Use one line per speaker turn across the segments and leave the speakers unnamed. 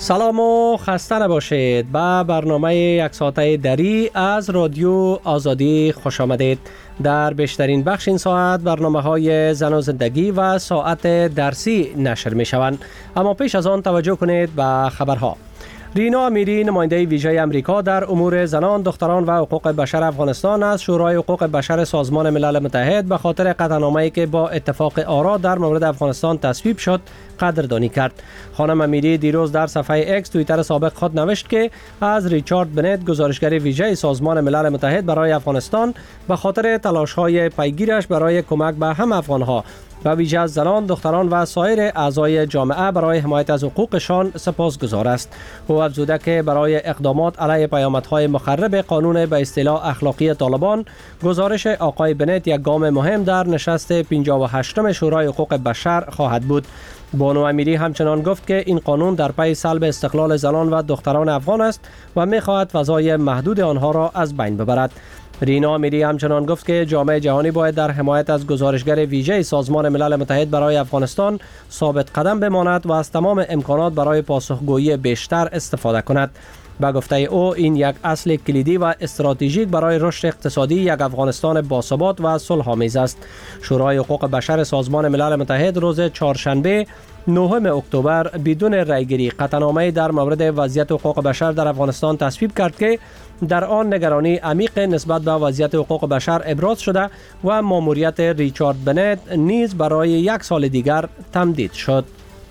سلام و خسته نباشید. به برنامه یک ساعته دری از رادیو آزادی خوش آمدید. در بیشترین بخش این ساعت برنامه های زن و زندگی و ساعت درسی نشر می شوند. اما پیش از آن توجه کنید به خبرها. رینا امیری، نماینده ویژه امریکا در امور زنان، دختران و حقوق بشر افغانستان از شورای حقوق بشر سازمان ملل متحد به خاطر قطعنامه‌ای که با اتفاق آرا در مورد افغانستان تصویب شد قدردانی کرد. خانم امیری دیروز در صفحه اکس توییتر سابق خود نوشت که از ریچارد بنت، گزارشگر ویژه سازمان ملل متحد برای افغانستان، به خاطر تلاش‌های پیگیرش برای کمک به هم افغان‌ها و ویژه از زنان، دختران و سایر اعضای جامعه برای حمایت از حقوقشان سپاسگزار است. او افزوده که برای اقدامات علیه پیامدهای مخرب قانون به اصطلاح اخلاقی طالبان، گزارش آقای بنت یک گام مهم در نشست 58م شورای حقوق بشر خواهد بود. بانو امیری همچنان گفت که این قانون در پی سلب استقلال زنان و دختران افغان است و می‌خواهد فضای محدود آنها را از بین ببرد. رینا امیری همچنان گفت که جامعه جهانی باید در حمایت از گزارشگر ویژه سازمان ملل متحد برای افغانستان ثابت قدم بماند و از تمام امکانات برای پاسخگویی بیشتر استفاده کند. به گفته او این یک اصل کلیدی و استراتژیک برای رشد اقتصادی یک افغانستان باثبات و صلح‌آمیز است. شورای حقوق بشر سازمان ملل متحد روز چهارشنبه 9 اکتبر بدون رأیگیری قطعنامه‌ای در مورد وضعیت حقوق بشر در افغانستان تصویب کرد که در آن نگرانی عمیق نسبت به وضعیت حقوق بشر ابراز شده و ماموریت ریچارد بنت نیز برای یک سال دیگر تمدید شد.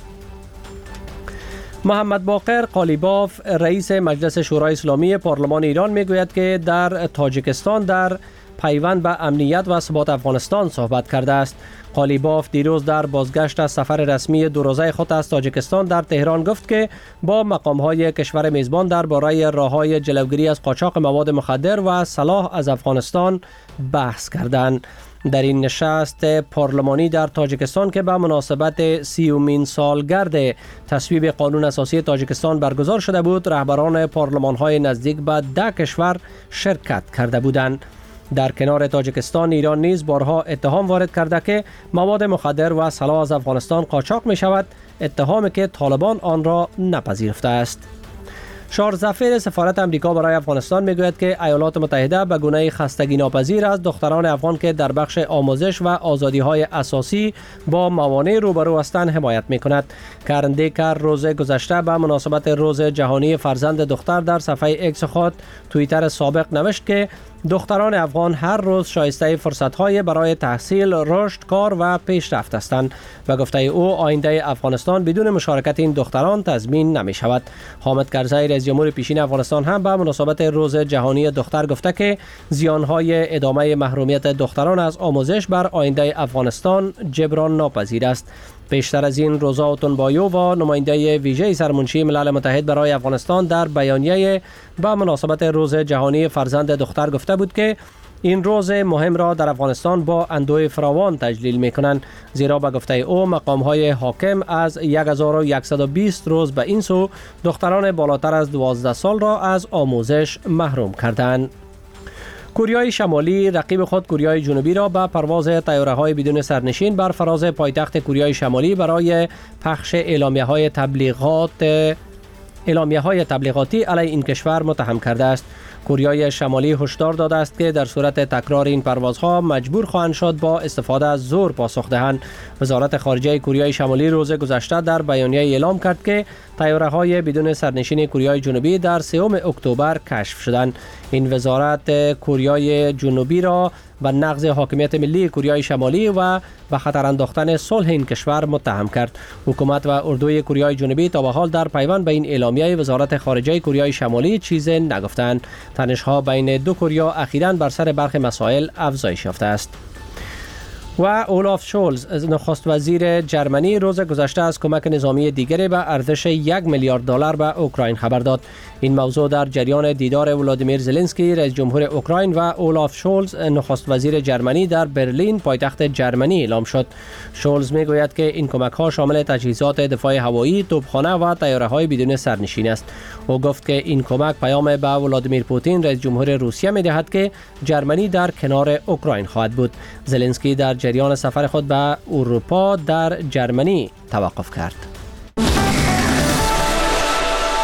محمد باقر قالیباف، رئیس مجلس شورای اسلامی پارلمان ایران، میگوید که در تاجیکستان در پیوند به امنیت و ثبات افغانستان صحبت کرده است. قالیباف دیروز در بازگشت از سفر رسمی دو روزه خود از تاجیکستان در تهران گفت که با مقام‌های کشور میزبان درباره راه‌های جلوگیری از قاچاق مواد مخدر و سلاح از افغانستان بحث کردند. در این نشست پارلمانی در تاجیکستان که به مناسبت 30مین سالگرد تصویب قانون اساسی تاجیکستان برگزار شده بود، رهبران پارلمان‌های نزدیک به 10 کشور شرکت کرده بودند. در کنار تاجیکستان، ایران نیز بارها اتهام وارد کرده که مواد مخدر و سلاح از افغانستان قاچاق می شود، اتهامی که طالبان آن را نپذیرفته است. چارلز ظفیر، سفارت امریکا برای افغانستان، میگوید که ایالات متحده به گونه خستگی ناپذیر از دختران افغان که در بخش آموزش و آزادی‌های اساسی با موانع روبرو هستند حمایت می‌کند. کرن دیکر روز گذشته به مناسبت روز جهانی فرزند دختر در صفحه اکس خود توییتر سابق نوشت که دختران افغان هر روز شایسته فرصت‌های برای تحصیل، رشد، کار و پیشرفت هستند و گفته او آینده افغانستان بدون مشارکت این دختران تضمین نمی‌شود. حامد کرزی، رئیس جمهور پیشین افغانستان، هم به مناسبت روز جهانی دختر گفته که زیان‌های ادامه محرومیت دختران از آموزش بر آینده افغانستان جبران ناپذیر است. پیشتر از این، روزا اوتونبایو و نماینده ویژه سرمنشی ملل متحد برای افغانستان در بیانیه به مناسبت روز جهانی فرزند دختر گفته بود که این روز مهم را در افغانستان با اندوه فراوان تجلیل می‌کنند، زیرا به گفته او مقام‌های حاکم از 1120 روز به این سو دختران بالاتر از 12 سال را از آموزش محروم کردند. کره شمالی رقیب خود کره جنوبی را به پرواز طیاره‌های بدون سرنشین بر فراز پایتخت کره شمالی برای پخش اعلامیه‌های تبلیغاتی علیه این کشور متهم کرده است. کره شمالی هشدار داده است که در صورت تکرار این پروازها مجبور خواهند شد با استفاده از زور پاسخ دهند. وزارت خارجه کره شمالی روز گذشته در بیانیه اعلام کرد که طیاره‌های بدون سرنشین کره جنوبی در 3 اکتبر کشف شدند. این وزارت کره جنوبی را و نقض حاکمیت ملی کره شمالی و به خطر انداختن صلح این کشور متهم کرد. حکومت و اردوی کره جنوبی تا به حال در پیوند به این اعلامیه وزارت خارجه کره شمالی چیزی نگفتند. تنش‌ها بین دو کره اخیراً بر سر برخی مسائل افزایش یافته است. و اولاف شولز، نخست وزیر جرمنی، روز گذشته از کمک نظامی دیگری به ارزش 1 میلیارد دلار به اوکراین خبر داد. این موضوع در جریان دیدار ولادیمیر زلنسکی، رئیس جمهور اوکراین، و اولاف شولز، نخست وزیر جرمنی، در برلین، پایتخت جرمنی اعلام شد. شولز میگوید که این کمک‌ها شامل تجهیزات دفاع هوایی، توپخانه و طیاره‌های بدون سرنشین است. او گفت که این کمک پیام به ولادیمیر پوتین، رئیس جمهور روسیه، می‌دهد که جرمنی در کنار اوکراین خواهد بود. زلنسکی در جریان سفر خود به اروپا در جرمنی توقف کرد.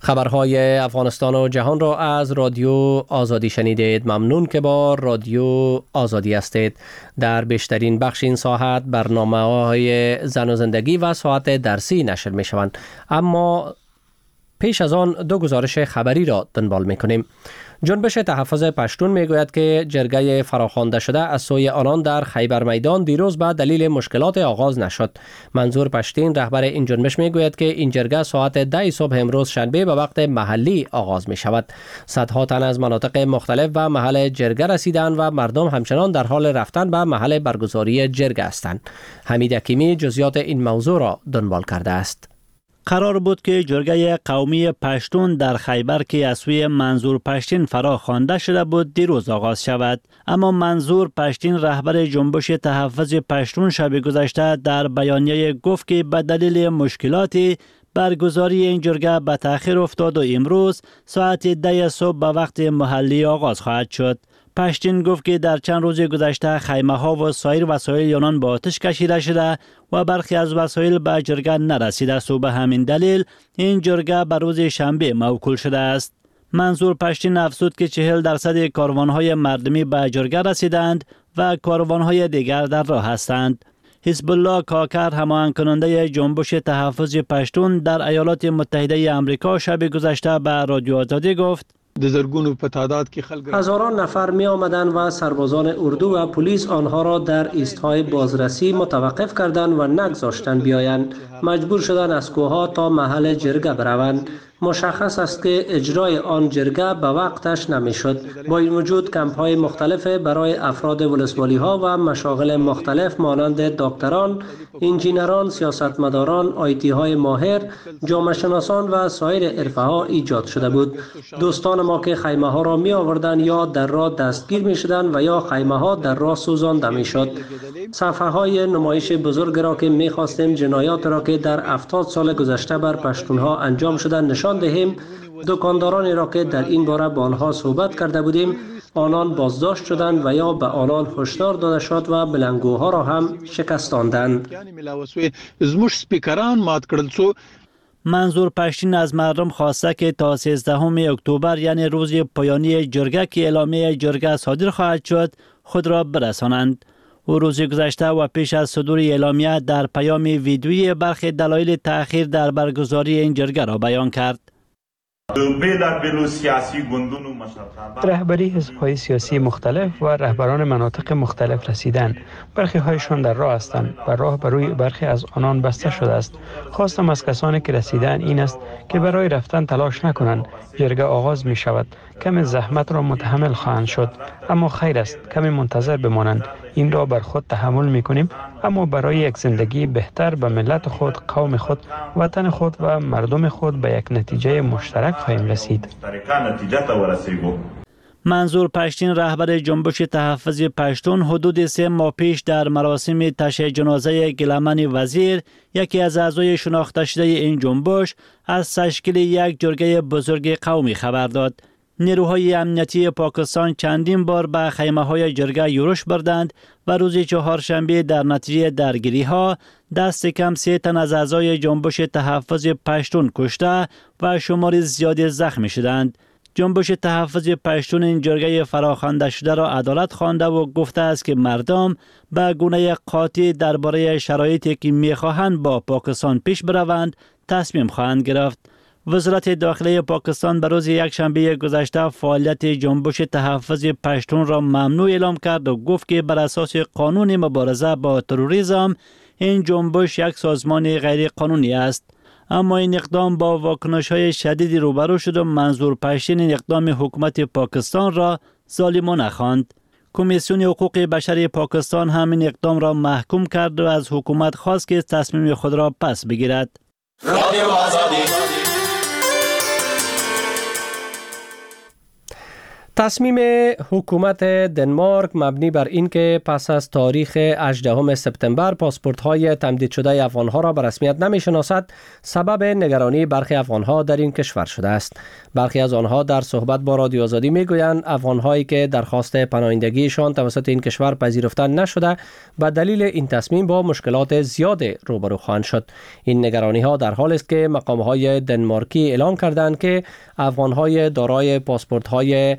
خبرهای افغانستان و جهان را از رادیو آزادی شنیدید. ممنون که با رادیو آزادی هستید. در بیشترین بخش این ساعت برنامه‌های زن و زندگی و ساعت درسی نشر می شوند، اما پیش از آن دو گزارش خبری را دنبال می کنیم. جنبش تحفظ پشتون می گوید که جرگه فراخوانده شده از سوی آنان در خیبر میدان دیروز به دلیل مشکلات آغاز نشد. منظور پشتین رهبر این جنبش می گوید که این جرگه ساعت 10 صبح امروز شنبه به وقت محلی آغاز می شود. صدها تن از مناطق مختلف و محل جرگه رسیدند و مردم همچنان در حال رفتن به محل برگزاری جرگه هستند. حمید حکیمی جزئیات این موضوع را دنبال کرده است.
قرار بود که جرگه قومی پشتون در خیبر که از سوی منظور پشتین فرا خوانده شده بود دیروز آغاز شود، اما منظور پشتین رهبر جنبش تحفظ پشتون شب گذشته در بیانیه گفت که به دلیل مشکلاتی برگزاری این جرگه به تأخیر افتاد و امروز ساعت 10 صبح به وقت محلی آغاز خواهد شد. پشتین گفت که در چند روز گذشته خیمه ها و سایر وسایل آنان با آتش کشیده شده و برخی از وسایل به جرگه نرسیده است و به همین دلیل این جرگه به روز شنبه موکول شده است. منظور پشتین افزود که 40% کاروانهای مردمی به جرگه رسیدند و کاروانهای دیگر در راه هستند. حزب الله کاکر هماهنگ کننده جنبش تحفظ پشتون در ایالات متحده آمریکا شب گذشته به رادیو آزادی گفت
هزاران نفر می آمدند و سربازان اردو و پلیس آنها را در ایستگاه بازرسی متوقف کردند و نگذاشتند بیایند. مجبور شدند از کوهها تا محل جرگه بروند. مشخص است که اجرای آن جرگه به وقتش نمیشد. با این وجود کمپ های مختلف برای افراد ولسوالی ها و مشاغل مختلف مانند دکتران، انجینران، سیاستمداران، آیتی های ماهر، جامعه شناسان و سایر حرفه ها ایجاد شده بود. دوستان ما که خیمه ها را می آوردند یا در راه دستگیر می شدند و یا خیمه ها در راه سوزانده می شد. صفحه های نمایش بزرگ را که می خواستیم جنایات را که در 70 سال گذشته بر پشتون ها انجام شده نشان دهیم، دکاندارانی را که در این باره با آنها صحبت کرده بودیم آنان بازداشت شدند و یا به آنان هشدار داده شد و بلنگوها را هم شکستاندند.
منظور پشتین از مردم خواسته که تا 13 اکتبر یعنی روز پایانی جرگه که اعلامیه جرگه صادر خواهد شد خود را برسانند. او روز گذشته و پیش از صدور اعلامیه در پیام ویدیویی برخی دلایل تأخیر در برگزاری این جرگه را بیان کرد.
رهبری حزب‌های سیاسی مختلف و رهبران مناطق مختلف رسیدند. برخی هایشان در راه هستند و راه بروی برخی از آنان بسته شده است. خواستم از کسانی که رسیدند این است که برای رفتن تلاش نکنند. جرگه آغاز می شود. کم زحمت را متحمل خواهند شد، اما خیر است کمی منتظر بمانند. این را بر خود تحمل می کنیم، اما برای یک زندگی بهتر به ملت خود، قوم خود، وطن خود و مردم خود به یک نتیجه مشترک خواهیم رسید.
منظور پشتین رهبر جنبش تحفظ پشتون حدود 3 ماه پیش در مراسم تشییع جنازه گیلمن وزیر، یکی از اعضای شناخته شده این جنبش، از تشکیل یک جرگه بزرگ قومی خبر داد. نیروهای امنیتی پاکستان چندین بار به خیمه‌های جرگه یورش بردند و روز چهارشنبه در نتیجه درگیری‌ها دست کم 3 تن از اعضای جنبش تحفظ پشتون کشته و شمار زیادی زخمی شدند. جنبش تحفظ پشتون این جرگه فراخوانده شده را عدالت خوانده و گفته است که مردم به گونه قاطع درباره شرایطی که می‌خواهند با پاکستان پیش بروند تصمیم خواهند گرفت. وزارت داخلی پاکستان به روز یکشنبه گذشته فعالیت جنبش تحفظ پشتون را ممنوع اعلام کرد و گفت که بر اساس قانون مبارزه با تروریسم این جنبش یک سازمان غیر قانونی است. اما این اقدام با واکنش‌های شدیدی روبرو شد و منظور پشتین این اقدام حکومت پاکستان را ظالمانه خواند. کمیسیون حقوق بشر پاکستان هم این اقدام را محکوم کرد و از حکومت خواست که تصمیم خود را پس بگیرد.
تصمیم حکومت دنمارک مبنی بر این که پس از تاریخ 18 سپتامبر پاسپورت‌های تمدید شده افغان‌ها را به رسمیت نمی‌شناسد، سبب نگرانی برخی افغان‌ها در این کشور شده است. برخی از آنها در صحبت با رادیو آزادی می‌گویند افغان‌هایی که درخواست پناهندگیشان توسط این کشور پذیرفته نشده به دلیل این تصمیم با مشکلات زیاد روبرو خواهند شد. این نگرانی‌ها در حالی است که مقام‌های دنمارکی اعلام کردند که افغان‌های دارای پاسپورت‌های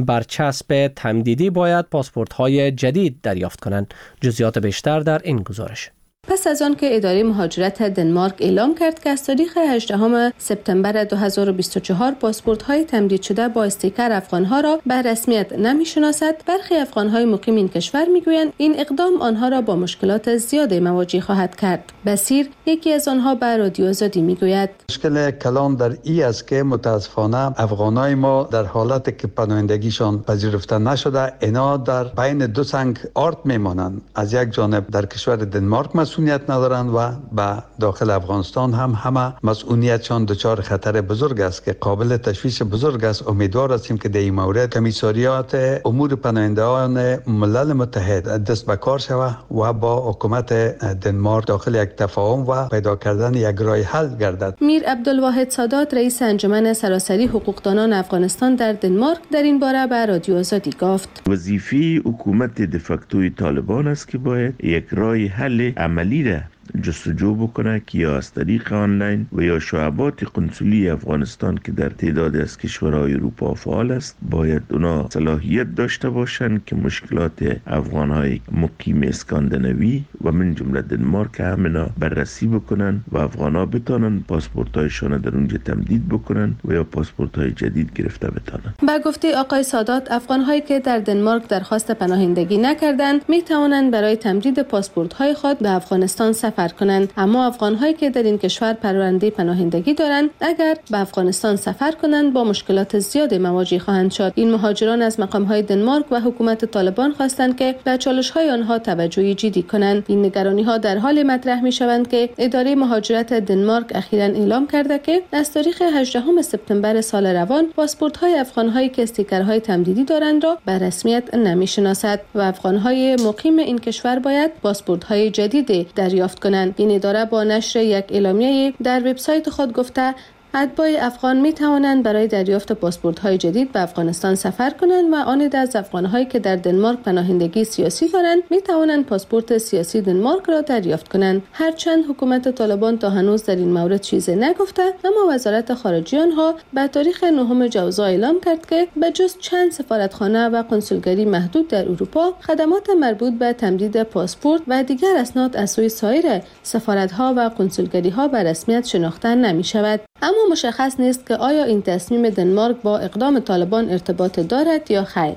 برچسب تمدیدی باید پاسپورت‌های جدید دریافت کنند. جزئیات بیشتر در این گزارش.
پس از آن که اداره مهاجرت دنمارک اعلام کرد که از تاریخ 18 سپتامبر 2024 پاسپورت‌های تمدید شده با استیکر افغان‌ها را به رسمیت نمی‌شناسد، برخی افغان‌های مقیم این کشور می‌گویند این اقدام آنها را با مشکلات زیاد مواجه خواهد کرد. بصیر یکی از آنها به رادیو آزادی می‌گوید
مشکل کلان در این است که متاسفانه افغانای ما در حالتی که پناهندگیشان پذیرفته نشده اینا در بین دو سنگ آرد می‌مانند. از یک جانب در کشور دنمارک مسئولیت ندارند و به داخل افغانستان هم همه مسئولیتشان دچار خطر بزرگ است که قابل تشویش بزرگ است. امیدوار هستیم که در این مورد کمیساریات امور پناهندگان ملل متحد دست به کار شود و با حکومت دنمارک داخل یک تفاهم و پیدا کردن یک راه حل گردد.
میر عبدالواحد سادات رئیس انجمن سراسری حقوقدانان افغانستان در دنمارک در این باره به رادیو آزادی گفت
وظیفه حکومت دفاکتوی طالبان است که باید یک راه حل عملی را جستجو بکنه که یا از طریق آنلاین و یا شعبات قنصلی افغانستان که در تعداد از کشورهای اروپا فعال است باید اونا صلاحیت داشته باشند که مشکلات افغانهای مقیم اسکاندیناوی و من جمله دنمارک همینا بررسی بکنن و افغانها بتانن پاسپورت‌هایشان در اونجا تمدید بکنن و یا پاسپورت‌های جدید گرفته بتانن.
با گفته آقای سادات افغان‌هایی که در دنمارک درخواست پناهندگی نکردند می توانند برای تمدید پاسپورت‌های خود به افغانستان سفر کنند، اما افغان‌هایی که در این کشور پرونده پناهندگی دارند اگر به افغانستان سفر کنند با مشکلات زیاد مواجه خواهند شد. این مهاجران از مقام‌های دنمارک و حکومت طالبان خواستند که به چالش‌های آنها توجه جدی کنند. این نگرانی‌ها در حال مطرح می‌شوند که اداره مهاجرت دنمارک اخیراً اعلام کرده که از تاریخ 18 سپتامبر سال روان پاسپورت‌های افغان‌هایی که استیکرهای تمدیدی دارند را به رسمیت نمی‌شناسد و افغان‌های مقیم این کشور باید پاسپورت‌های جدید دریافت کنند. این اداره با نشر یک اعلامیه در وبسایت خود گفته اتباع افغان می توانند برای دریافت پاسپورت‌های جدید به افغانستان سفر کنند و آن از افغان‌هایی که در دنمارک پناهندگی سیاسی دارند می توانند پاسپورت سیاسی دنمارک را دریافت کنند. هرچند حکومت طالبان تا هنوز در این مورد چیزی نگفته، اما وزارت خارجه آنها به تاریخ 9 جوزا اعلام کرد که به جز چند سفارتخانه و کنسولگری محدود در اروپا، خدمات مربوط به تمدید پاسپورت و دیگر اسناد از سوی سایر سفارت‌ها و کنسولگری‌ها به رسمیت شناخته نمی‌شود. اما مشخص نیست که آیا این تصمیم دنمارک با اقدام طالبان ارتباط دارد یا خیر.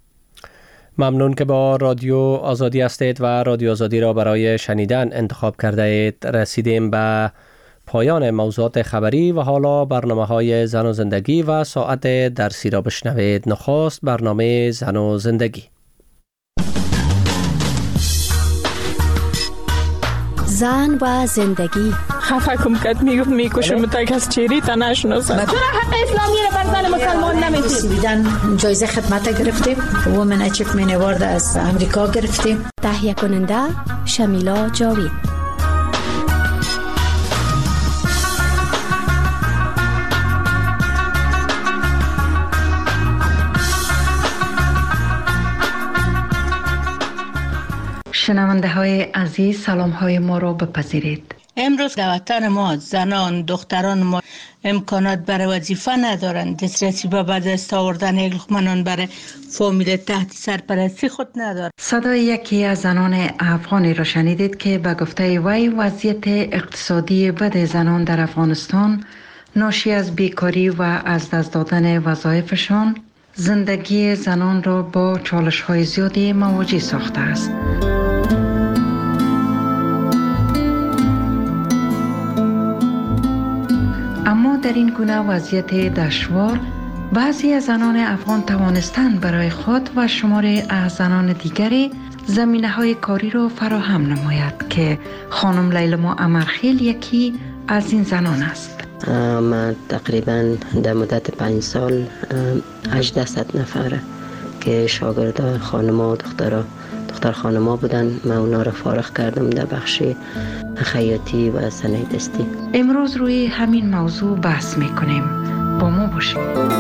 ممنون که با رادیو آزادی هستید و رادیو آزادی را برای شنیدن انتخاب کرده اید. رسیدیم به پایان موضوعات خبری و حالا برنامه‌های زن و زندگی و ساعت درسی را بشنوید. نخست برنامه زن و زندگی.
زن و زندگی.
خفه کم کت میکشم تا کس چیری تا نشناسم.
چرا حق اسلامی را بر زن مسلمان نمیدید؟
بیدن جایزه خدمت گرفتیم. وومن اچیومنت اوارد از امریکا گرفتیم.
تهیه کننده شمیلا جاوید.
شنونده های عزیز سلام های ما را بپذیرید.
امروز در وطن ما زنان دختران ما امکانات برای وظیفه ندارند، دسترسی به بعد از آوردن لقمه برای فامیل تحت سرپرستی خود ندارند.
صدای یکی از زنان افغانی را شنیدید که به گفته وی وضعیت اقتصادی بد زنان در افغانستان ناشی از بیکاری و از دست دادن وظایفشان زندگی زنان را با چالش های زیادی مواجه ساخته است. اما در این گونه وضعیت دشوار بعضی از زنان افغان توانستند برای خود و شماری از زنان دیگری زمینه‌های کاری را فراهم نماید که خانم لیلما امرخیل یکی از این زنان است.
من تقریبا در مدت 5 سال 1800 نفره که شاگرد خانما دختر خانما بودن، من اونا را فارغ کردم در بخش خیاطی و صنایع دستی.
امروز روی همین موضوع بحث میکنیم. با ما باشید.